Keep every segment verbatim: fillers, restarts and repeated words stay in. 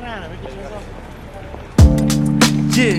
Yeah.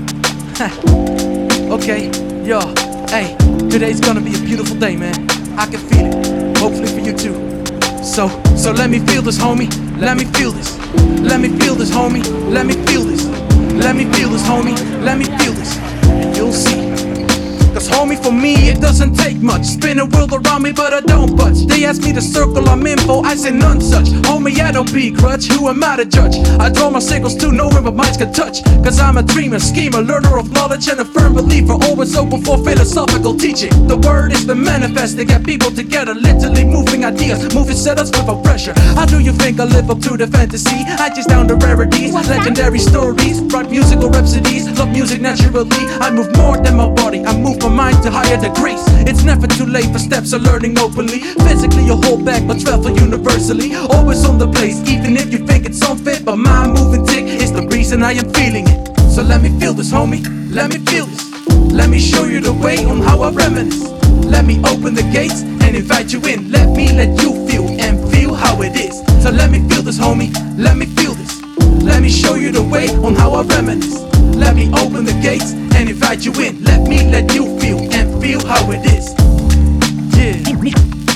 Okay, yo, hey, today's gonna be a beautiful day, man. I can feel it, hopefully for you too. So, so let me feel this, homie. Let me feel this. Let me feel this, homie. Let me feel this. Let me feel this, homie. Let me feel this. And you'll see. Cause homie, for me it doesn't take much. Spin a world around me but I don't budge. They ask me to circle, I'm info, I say none such. Homie, I don't be grudge, who am I to judge? I draw my signals to nowhere but minds can touch. Cause I'm a dreamer, schemer, learner of knowledge and a firm believer. Always open for philosophical teaching. The word is the manifest to get people together. Literally moving ideas, moving setups without pressure. How do you think I live up to the fantasy? I chase down the rarities, legendary stories, write musical rhapsodies, love music naturally. I move more than my body, I move my mind to higher degrees. It's never too late for steps of learning openly. Physically you hold back but travel universally. Always on the place even if you think it's unfit. But my moving tick is the reason I am feeling it. So let me feel this, homie, let me feel this. Let me show you the way on how I reminisce. Let me open the gates and invite you in. Let me let you feel and feel how it is. So let me feel this, homie, let me feel this. Let me show you the way on how I reminisce. Let me open the gates and invite you in. Let me let you feel and feel how it is. Yeah. Feel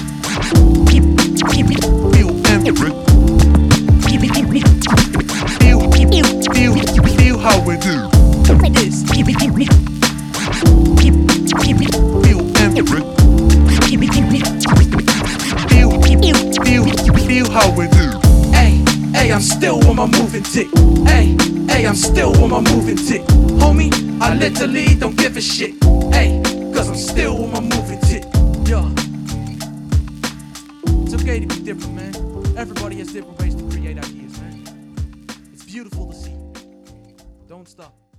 and feel, feel, feel how it is. Feel and feel, feel, feel how it is. Hey, hey, I'm still on my moving tick. Hey, hey, I'm still on my moving tick. Homie, I literally don't give a shit. Hey, cause I'm still on my moving tick. Yeah. It's okay to be different, man. Everybody has different ways to create ideas, man. It's beautiful to see. Don't stop.